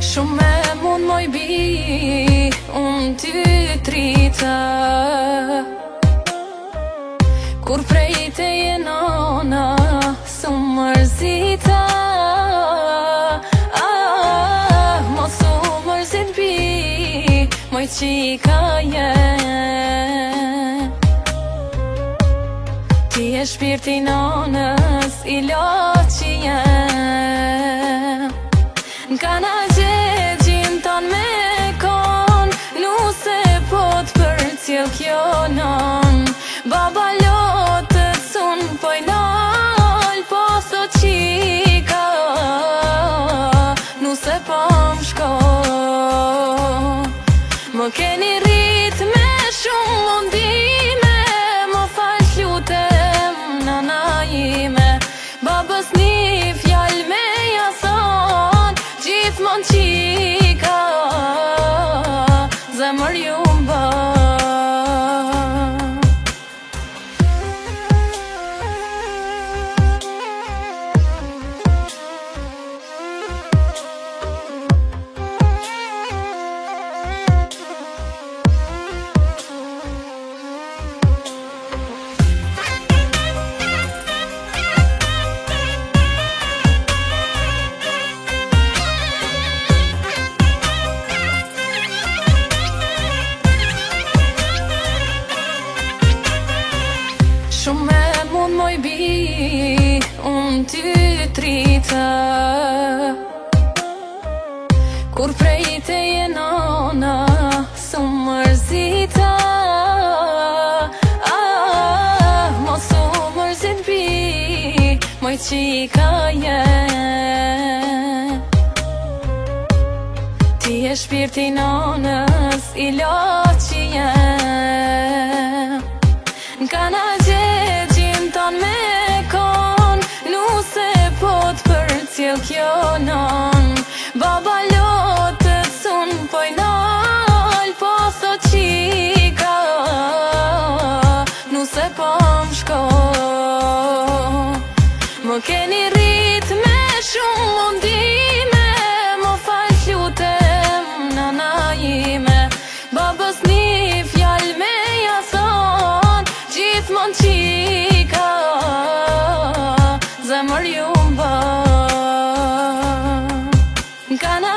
Shumë me mund moj bi, unë ty trita. Kur prej te jenona, su mërzita. Mos u mërzit bi, moj qika jen. Ti e shpirti nonës, i loqi jen. N'kana gjegjin ton me kon, nuse pot për cjell kjo non. Baba lotët sun pojnol, po sot qika, nuse po m'shko. Më keni rrit me shumë mundime, më fal lutem nana ime. Babës një fjall me jason, gjithmon qika, zemër ju mba. Shumë me mund moj bi, unë ty trita. Kur prej te jenona, su mërzita. Mos u mërzit bi, moj qika jen. Ti e shpirti nonës, i loqi jen. N'kana gjegjin ton me kon, nuse pot për cjell kjo non. Baba lotët sun pojnol, po sot qika, nuse po m'shko. Më keni rrit me shumë mundime, më fal lutem nana ime. Babës një fjall me jason, gjithmon qika, zemër ju mba. N'kana